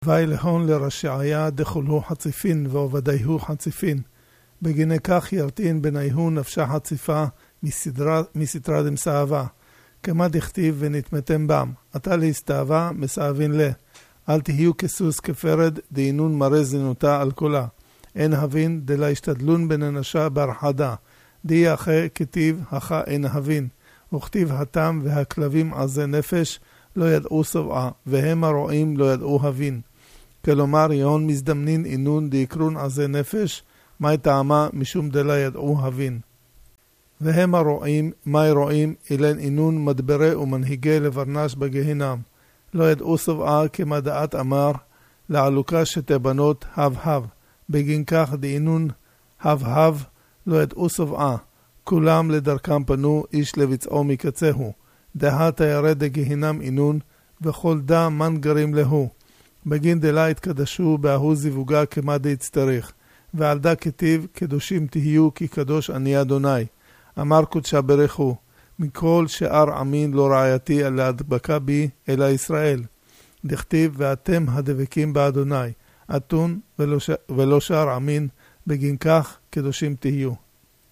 ואילהון לרשעיה דכולו חציפין ועובדיהו חציפין. בגיני כך ירתין בניהו נפשה חציפה מסתרה דמסאבה. כמה דכתיב ונתמתם בם. אתה להסתאבה מסאבין לה. אל תהיו כסוס כפרד דהינון מראה זינותה על כולה. אין הבין דלה השתדלון בננשה ברחדה. די אחרי כתיב הכה אין הבין. וכתיב התם והכלבים עזי נפש לא ידעו סובעה, והם הרועים לא ידעו הבין. כלומר יהון מזדמנין אינון דיקרון עזי נפש, מי טעמה משום דלה ידעו הבין. והם הרועים, מי רועים אילן אינון מדברי ומנהיגי לברנש בגהינם. לא ידעו סובעה כמדעת אמר, לעלוקה שתי בנות הב. בגין כך דאינון הב לא ידעו סובעה. כולם לדרכם פנו איש לבצעו מקצהו. דהת ירד דגהינם אינון, וכל דה מן גרים להו. בגין דלה התקדשו באהו זיווגה כמה דהצטריך. ועל דה כתיב קדושים תהיו כי קדוש אני אדוני. אמר קודשה ברכו, מכל שאר עמין לא רעייתי על להדבקה בי אלא ישראל. דכתיב ואתם הדבקים באדוני, אתון ולא שאר עמין, בגין כך קדושים תהיו.